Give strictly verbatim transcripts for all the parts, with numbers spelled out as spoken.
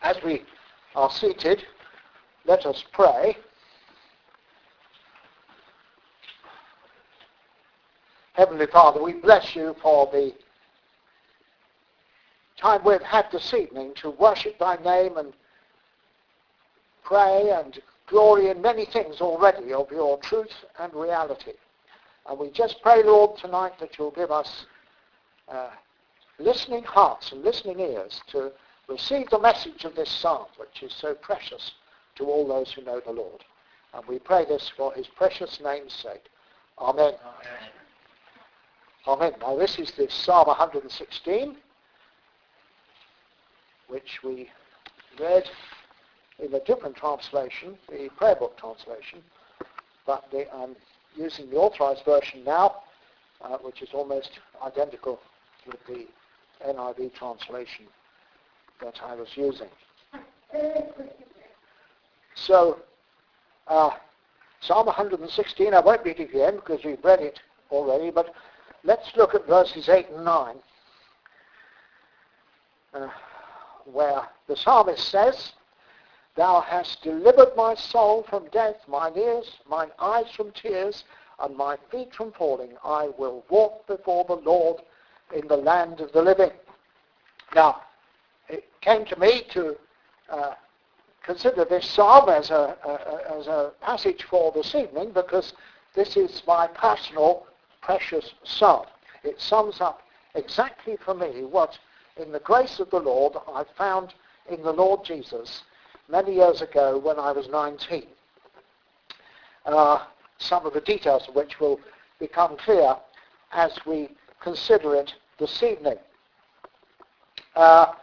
As we are seated, let us pray. Heavenly Father, we bless you for the time we've had this evening to worship thy name and pray and glory in many things already of your truth and reality. And we just pray, Lord, tonight that you'll give us uh, listening hearts and listening ears to receive the message of this psalm, which is so precious to all those who know the Lord. And we pray this for his precious name's sake. Amen. Amen. Amen. Now this is the Psalm one hundred sixteen, which we read in a different translation, the prayer book translation, but the, I'm using the authorized version now, uh, which is almost identical with the N I V translation that I was using. So, uh, Psalm one hundred sixteen, I won't read it again because we've read it already, but let's look at verses eight and nine, uh, where the psalmist says, "Thou hast delivered my soul from death, mine ears, mine eyes from tears, and my feet from falling. I will walk before the Lord in the land of the living." Now, it came to me to uh, consider this psalm as a, a, as a passage for this evening because this is my personal precious psalm. It sums up exactly for me what, in the grace of the Lord, I found in the Lord Jesus many years ago when I was nineteen. Uh, some of the details of which will become clear as we consider it this evening. Uh,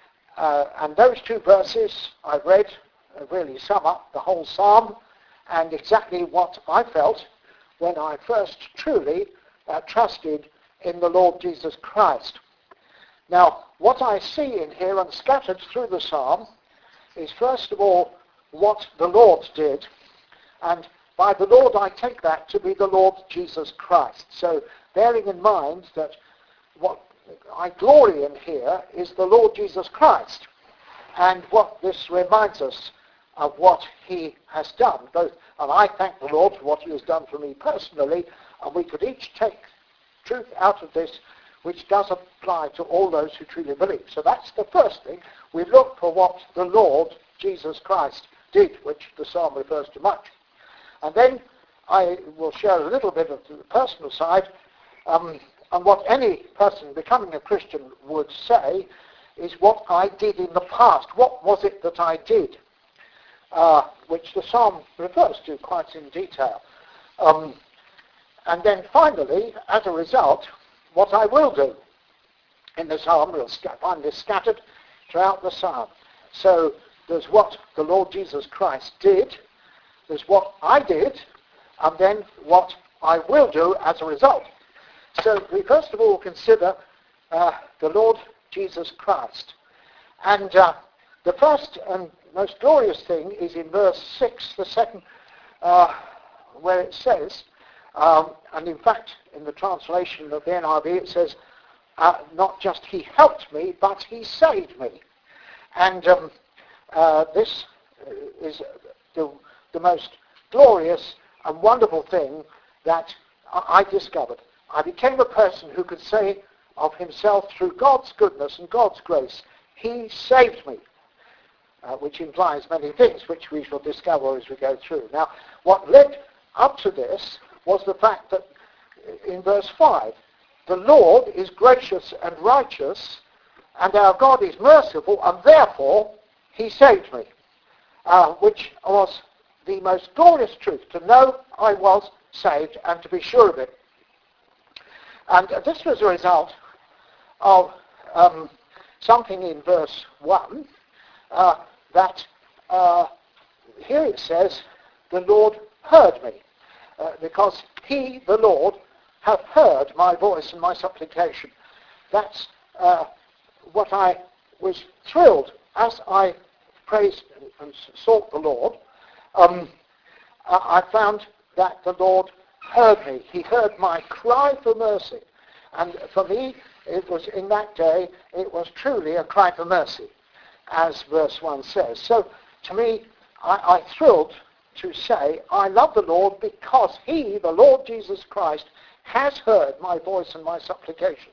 uh, and those two verses I've read uh, really sum up the whole psalm and exactly what I felt when I first truly uh, trusted in the Lord Jesus Christ. Now, what I see in here and scattered through the psalm is first of all what the Lord did, and by the Lord I take that to be the Lord Jesus Christ. So bearing in mind that what I glory in here is the Lord Jesus Christ, and what this reminds us of what he has done. Both, and I thank the Lord for what he has done for me personally, and we could each take truth out of this which does apply to all those who truly believe. So that's the first thing. We look for what the Lord Jesus Christ did, which the psalm refers to much. And then I will share a little bit of the personal side, um, and what any person becoming a Christian would say is what I did in the past. What was it that I did? Uh, which the psalm refers to quite in detail. Um, and then finally, as a result, what I will do in the psalm. We'll find this scattered throughout the psalm. So there's what the Lord Jesus Christ did, there's what I did, and then what I will do as a result. So we first of all consider uh, the Lord Jesus Christ. And uh, the first and most glorious thing is in verse six, the second, uh, where it says, um, and in fact in the translation of the N I V it says, uh, not just he helped me, but he saved me. And um, uh, this is the, the most glorious and wonderful thing that I discovered. I became a person who could say of himself through God's goodness and God's grace, he saved me, uh, which implies many things which we shall discover as we go through. Now, what led up to this was the fact that in verse five, the Lord is gracious and righteous, and our God is merciful, and therefore he saved me, uh, which was the most glorious truth, to know I was saved and to be sure of it. And uh, this was a result of um, something in verse one, uh, that uh, here it says, the Lord heard me, uh, because he, the Lord, hath heard my voice and my supplication. That's uh, what I was thrilled as I praised and sought the Lord. Um, I found that the Lord heard me. He heard my cry for mercy. And for me, it was in that day, it was truly a cry for mercy. as verse one says. So to me, I, I thrilled to say, I love the Lord because he, the Lord Jesus Christ, has heard my voice and my supplication.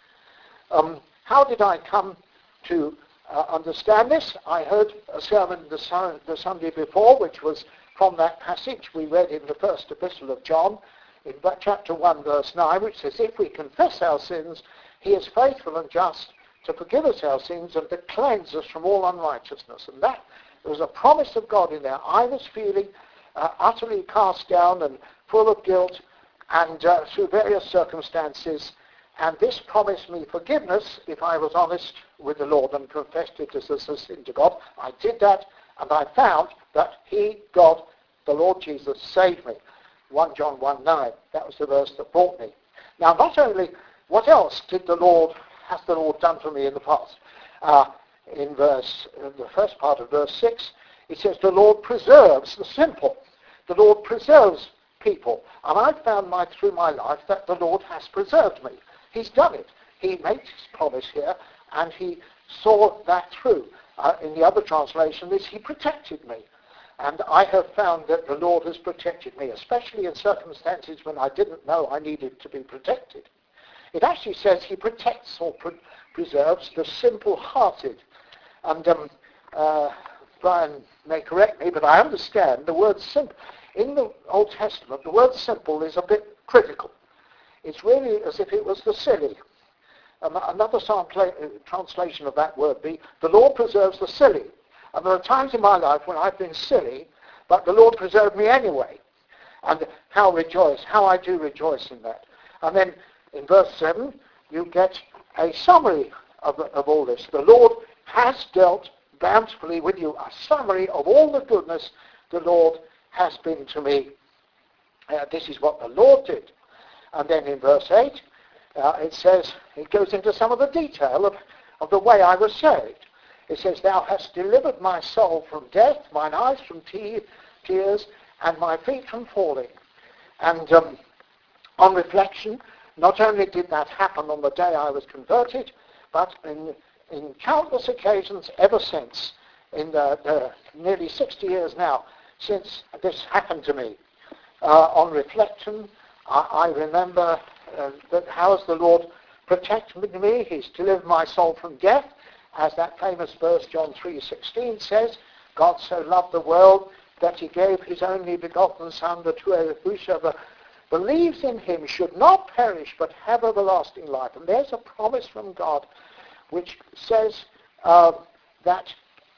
Um, how did I come to uh, understand this? I heard a sermon the, sun, the Sunday before, which was from that passage we read in the first epistle of John, in chapter one, verse nine, which says, if we confess our sins, he is faithful and just to forgive us our sins and to cleanse us from all unrighteousness. And that there was a promise of God in there. I was feeling uh, utterly cast down and full of guilt, and uh, through various circumstances, and this promised me forgiveness if I was honest with the Lord and confessed it as a sin to God. I did that, and I found that he, God, the Lord Jesus, saved me. First John one nine, that was the verse that brought me. Now, not only, what else did the Lord, has the Lord done for me in the past? Uh, in verse, in the first part of verse six, it says, the Lord preserves the simple. The Lord preserves people. And I've found my, through my life that the Lord has preserved me. He's done it. He made his promise here, and he saw that through. Uh, in the other translation is, he protected me. And I have found that the Lord has protected me, especially in circumstances when I didn't know I needed to be protected. It actually says he protects or pre- preserves the simple-hearted. And um, uh, Brian may correct me, but I understand the word simple. In the Old Testament, the word simple is a bit critical. It's really as if it was the silly. Um, another translation of that word be, the Lord preserves the silly. And there are times in my life when I've been silly, but the Lord preserved me anyway. And how rejoice, how I do rejoice in that. And then in verse seven, you get a summary of, of all this. The Lord has dealt bountifully with you, a summary of all the goodness the Lord has been to me. Uh, this is what the Lord did. And then in verse eight, uh, it says, it goes into some of the detail of, of the way I was saved. It says, thou hast delivered my soul from death, mine eyes from te- tears, and my feet from falling. And um, on reflection, not only did that happen on the day I was converted, but in, in countless occasions ever since, in the, the nearly sixty years now, since this happened to me. Uh, on reflection, I, I remember uh, that how has the Lord protected me? He's delivered my soul from death. As that famous verse, John three sixteen says, God so loved the world that he gave his only begotten Son, that whosoever believes in him should not perish but have everlasting life. And there's a promise from God which says uh, that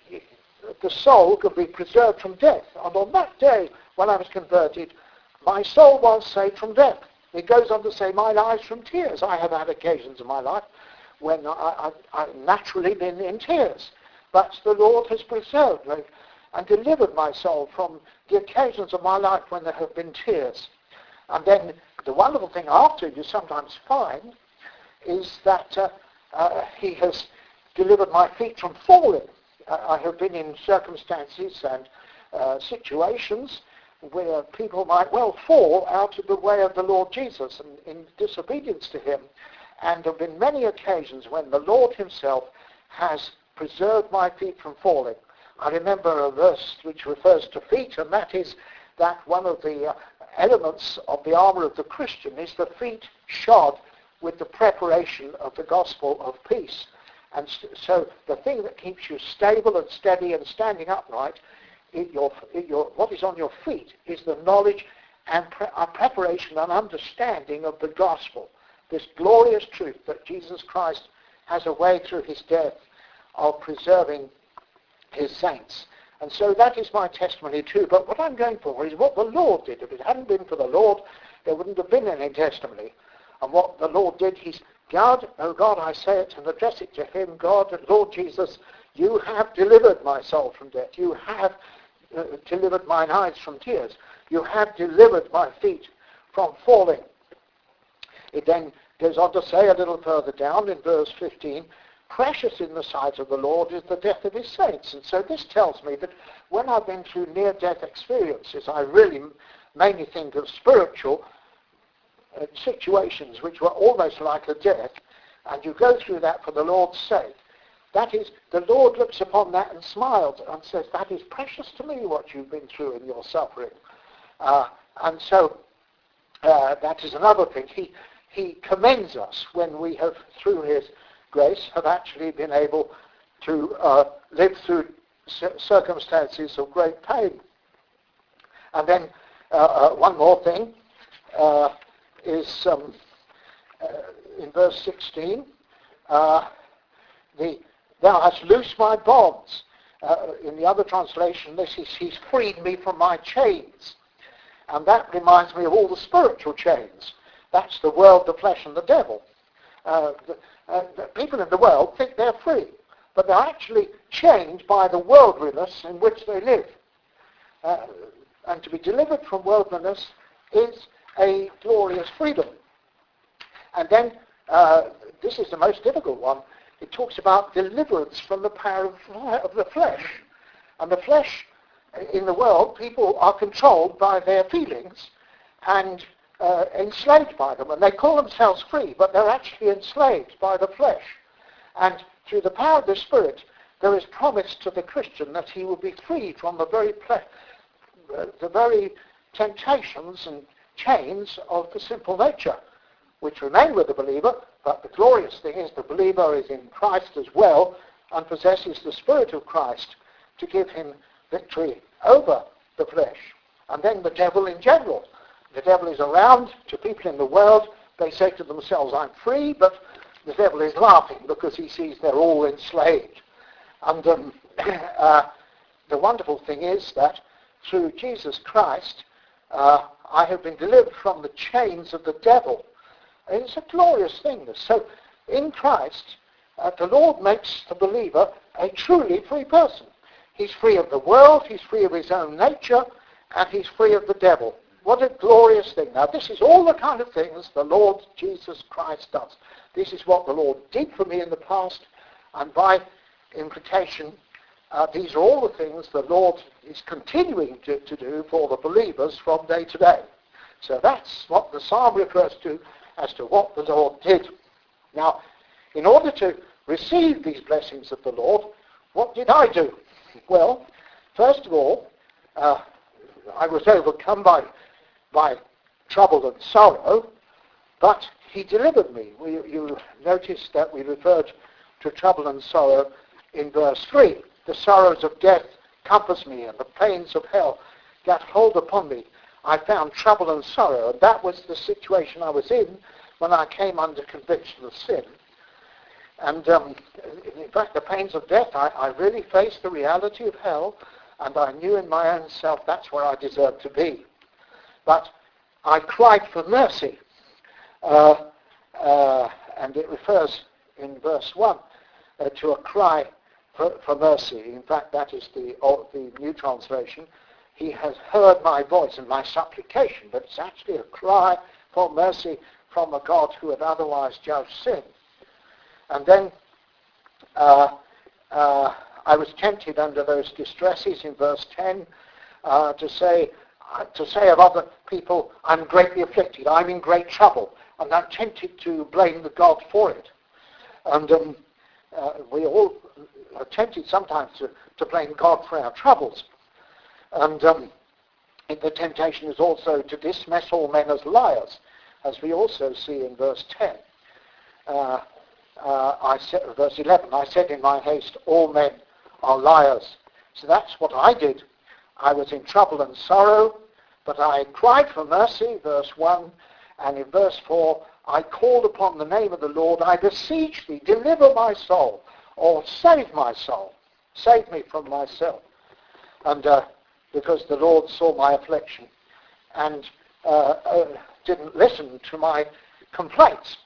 the soul could be preserved from death. And on that day, when I was converted, my soul was saved from death. It goes on to say, mine eyes from tears. I have had occasions in my life when I, I, I've naturally been in tears. But the Lord has preserved me and delivered my soul from the occasions of my life when there have been tears. And then the wonderful thing after you sometimes find is that uh, uh, he has delivered my feet from falling. Uh, I have been in circumstances and uh, situations where people might well fall out of the way of the Lord Jesus and in disobedience to him. And there have been many occasions when the Lord himself has preserved my feet from falling. I remember a verse which refers to feet, and that is that one of the uh, elements of the armour of the Christian is the feet shod with the preparation of the gospel of peace. And so the thing that keeps you stable and steady and standing upright, in your, in your, what is on your feet, is the knowledge and pre- uh, preparation and understanding of the gospel. This glorious truth that Jesus Christ has a way through his death of preserving his saints. And so that is my testimony too. But what I'm going for is what the Lord did. If it hadn't been for the Lord, there wouldn't have been any testimony. And what the Lord did, he's, God, oh God, I say it and address it to him, God, Lord Jesus, you have delivered my soul from death. You have uh, delivered mine eyes from tears. You have delivered my feet from falling. It then goes on to say a little further down in verse fifteen, precious in the sight of the Lord is the death of his saints. And so this tells me that when I've been through near-death experiences, I really mainly think of spiritual uh, situations which were almost like a death, and you go through that for the Lord's sake. that is, the Lord looks upon that and smiles and says, that is precious to me what you've been through in your suffering. Uh, and so uh, that is another thing. He, he commends us when we have, through his grace, have actually been able to uh, live through circumstances of great pain. And then uh, uh, one more thing uh, is um, uh, in verse sixteen, uh, the thou hast loosed my bonds. Uh, in the other translation, this is he's freed me from my chains. And that reminds me of all the spiritual chains. That's the world, the flesh, and the devil. Uh, the, uh, the people in the world think they're free, but they're actually chained by the worldliness in which they live. Uh, and to be delivered from worldliness is a glorious freedom. And then, uh, this is the most difficult one, it talks about deliverance from the power of, of the flesh. And the flesh, in the world, people are controlled by their feelings and uh, enslaved by them. And they call themselves free, but they're actually enslaved by the flesh. And through the power of the Spirit, there is promise to the Christian that he will be freed from the very ple- uh, the very temptations and chains of the simple nature, which remain with the believer. But the glorious thing is the believer is in Christ as well and possesses the Spirit of Christ to give him victory over the flesh. And then the devil in general. The devil is around to people in the world. They say to themselves, I'm free, but the devil is laughing because he sees they're all enslaved. And um, uh, the wonderful thing is that through Jesus Christ, uh, I have been delivered from the chains of the devil. And it's a glorious thing. So in Christ, uh, the Lord makes the believer a truly free person. He's free of the world, he's free of his own nature, and he's free of the devil. What a glorious thing. Now, this is all the kind of things the Lord Jesus Christ does. This is what the Lord did for me in the past, and by implication, uh, these are all the things the Lord is continuing to, to do for the believers from day to day. So that's what the psalm refers to as to what the Lord did. Now, in order to receive these blessings of the Lord, what did I do? Well, first of all, uh, I was overcome by, by trouble and sorrow, but he delivered me. We, you noticed that we referred to trouble and sorrow in verse three. The sorrows of death compass me, and the pains of hell got hold upon me. I found trouble and sorrow, and that was the situation I was in when I came under conviction of sin. And um, in fact, the pains of death, I, I really faced the reality of hell, and I knew in my own self that's where I deserved to be. But I cried for mercy, uh, uh, and it refers in verse one uh, to a cry for, for mercy. In fact, that is the, oh, the New Translation. He has heard my voice and my supplication, but it's actually a cry for mercy from a God who had otherwise judged sin. And then uh, uh, I was tempted under those distresses in verse ten uh, to say uh, to say of other people, I'm greatly afflicted, I'm in great trouble, and I'm tempted to blame the God for it. And um, uh, we all are tempted sometimes to, to blame God for our troubles. And um, the temptation is also to dismiss all men as liars, as we also see in verse ten. Uh, uh, I said, verse eleven, I said in my haste, all men are liars. So that's what I did. I was in trouble and sorrow, but I cried for mercy, verse one, and in verse four, I called upon the name of the Lord, I beseech thee, deliver my soul, or save my soul, save me from myself. And uh, because the Lord saw my affliction and uh, uh, didn't listen to my complaints.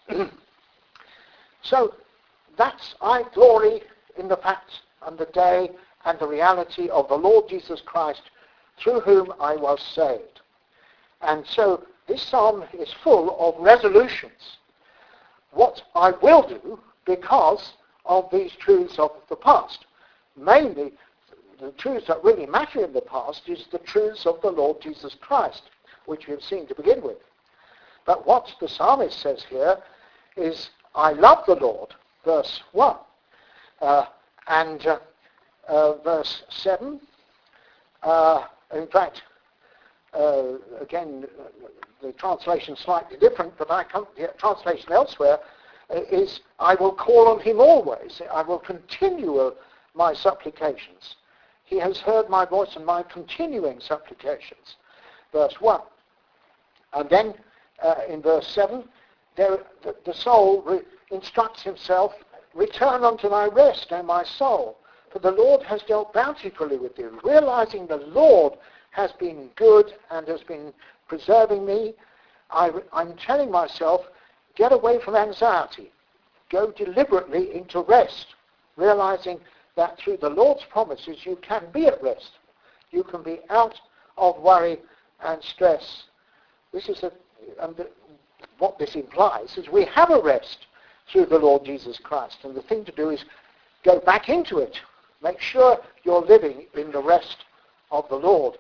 So that's, I glory in the fact and the day and the reality of the Lord Jesus Christ, through whom I was saved. And so this psalm is full of resolutions. What I will do because of these truths of the past. Mainly, the truths that really matter in the past is the truths of the Lord Jesus Christ, which we have seen to begin with. But what the psalmist says here is, I love the Lord, verse one. Uh, And uh, uh, verse seven, uh, in fact, uh, again, the translation is slightly different, but I come, the translation elsewhere is, I will call on him always. I will continue my supplications. He has heard my voice and my continuing supplications. Verse one. And then uh, in verse seven, there, the, the soul re- instructs himself, return unto thy rest, O my soul, for the Lord has dealt bountifully with you. Realizing the Lord has been good and has been preserving me, I, I'm telling myself, get away from anxiety. Go deliberately into rest, realizing that through the Lord's promises you can be at rest. You can be out of worry and stress. This is a, and the, what this implies is we have a rest through the Lord Jesus Christ. And the thing to do is go back into it. Make sure you're living in the rest of the Lord.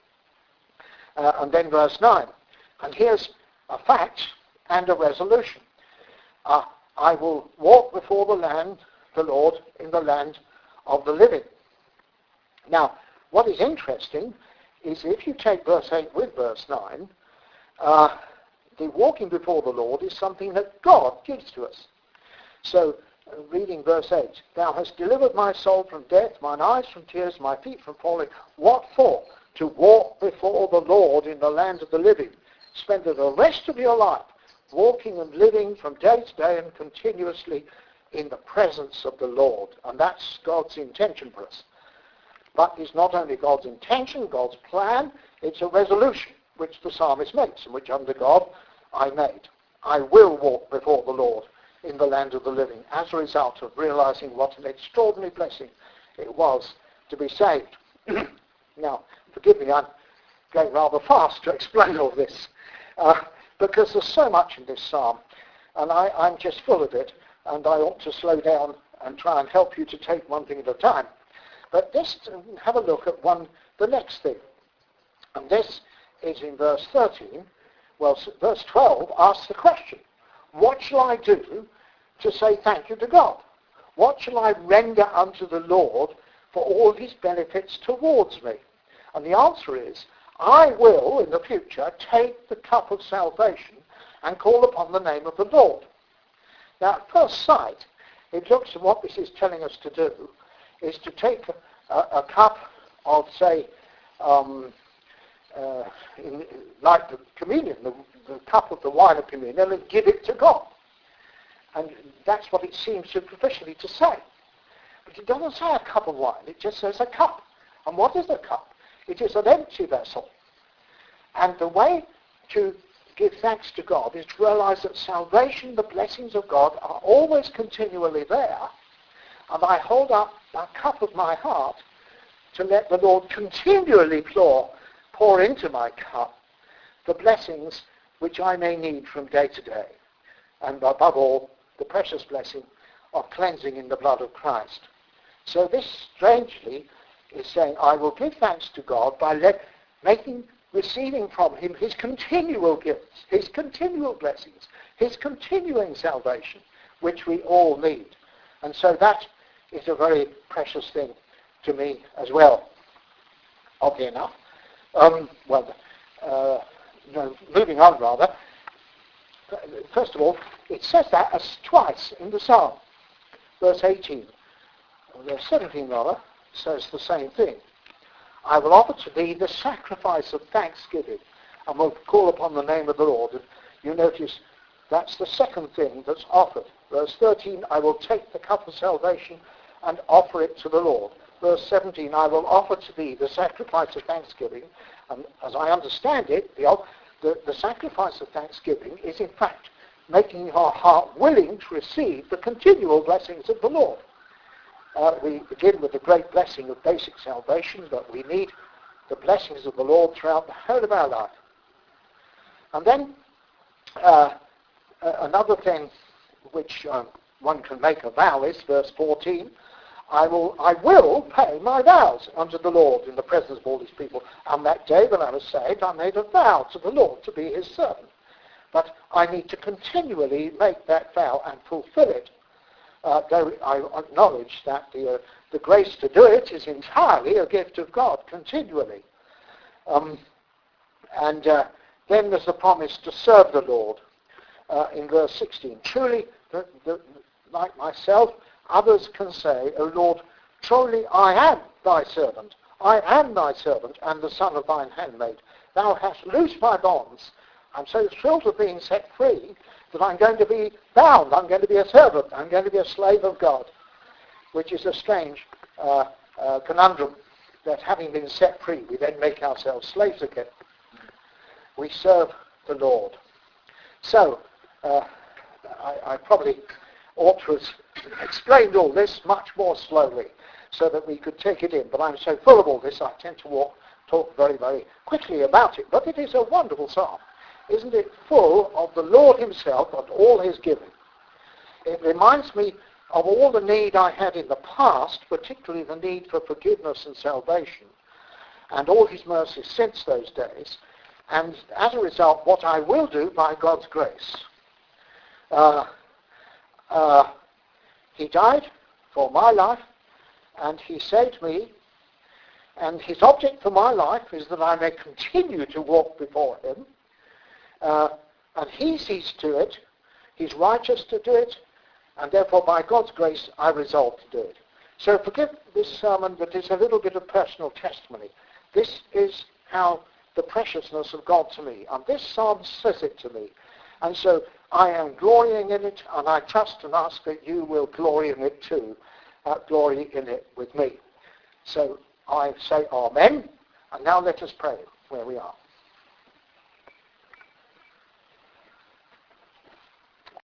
Uh, and then verse nine. And here's a fact and a resolution. Uh, I will walk before the land, the Lord, in the land of the living. Now, what is interesting is if you take verse eight with verse nine, uh, the walking before the Lord is something that God gives to us. So, uh, reading verse eight, thou hast delivered my soul from death, mine eyes from tears, my feet from falling. What for? To walk before the Lord in the land of the living. Spend the rest of your life walking and living from day to day and continuously in the presence of the Lord. And that's God's intention for us. But it's not only God's intention, God's plan, it's a resolution which the psalmist makes and which under God I made. I will walk before the Lord in the land of the living as a result of realizing what an extraordinary blessing it was to be saved. Now, forgive me, I'm going rather fast to explain all this uh, because there's so much in this psalm and I, I'm just full of it and I ought to slow down and try and help you to take one thing at a time. But just have a look at one, the next thing. And this is in verse thirteen. Well, verse twelve asks the question, what shall I do to say thank you to God? What shall I render unto the Lord for all his benefits towards me? And the answer is, I will in the future take the cup of salvation and call upon the name of the Lord. Now, at first sight, it looks at what this is telling us to do is to take a, a, a cup of, say, um, uh, in, like the communion, the, the cup of the wine of communion, and give it to God. And that's what it seems superficially to say. But it doesn't say a cup of wine, it just says a cup. And what is a cup? It is an empty vessel. And the way to give thanks to God is to realize that salvation, the blessings of God, are always continually there. And I hold up a cup of my heart to let the Lord continually pour, pour into my cup the blessings which I may need from day to day. And above all, the precious blessing of cleansing in the blood of Christ. So this strangely is saying, I will give thanks to God by let, making, receiving from him his continual gifts, his continual blessings, his continuing salvation, which we all need. And so that is a very precious thing to me as well. Oddly enough. Um, well, uh, no, moving on rather. First of all, it says that as twice in the psalm. Verse eighteen, verse seventeen rather, says the same thing. I will offer to thee the sacrifice of thanksgiving and will call upon the name of the Lord. And you notice that's the second thing that's offered. Verse thirteen, I will take the cup of salvation and offer it to the Lord. Verse seventeen, I will offer to thee the sacrifice of thanksgiving. And as I understand it, the, the, the sacrifice of thanksgiving is in fact making your heart willing to receive the continual blessings of the Lord. Uh, we begin with the great blessing of basic salvation, but we need the blessings of the Lord throughout the whole of our life. And then uh, uh, another thing which um, one can make a vow is verse fourteen. I will, I will pay my vows unto the Lord in the presence of all his people. And that day when I was saved, I made a vow to the Lord to be his servant. But I need to continually make that vow and fulfill it. uh, though I acknowledge that the, uh, the grace to do it is entirely a gift of God, continually. Um, and uh, then there's the promise to serve the Lord uh, in verse sixteen. Truly, the, the, like myself, others can say, O Lord, truly I am thy servant. I am thy servant and the son of thine handmaid. Thou hast loosed my bonds. I'm so thrilled of being set free that I'm going to be bound. I'm going to be a servant. I'm going to be a slave of God, which is a strange uh, uh, conundrum, that having been set free, we then make ourselves slaves again. We serve the Lord. So, uh, I, I probably ought to have explained all this much more slowly so that we could take it in. But I'm so full of all this, I tend to walk, talk very, very quickly about it. But it is a wonderful psalm. Isn't it full of the Lord himself and all his giving? It reminds me of all the need I had in the past, particularly the need for forgiveness and salvation, and all his mercies since those days, and as a result, what I will do by God's grace. Uh, uh, he died for my life, and he saved me, and his object for my life is that I may continue to walk before him, uh, and he sees to it, he's righteous to do it, and therefore by God's grace I resolve to do it. So forgive this sermon, but it's a little bit of personal testimony. This is how the preciousness of God to me, and this psalm says it to me, and so I am glorying in it, and I trust and ask that you will glory in it too, uh, glory in it with me. So I say amen, and now let us pray where we are.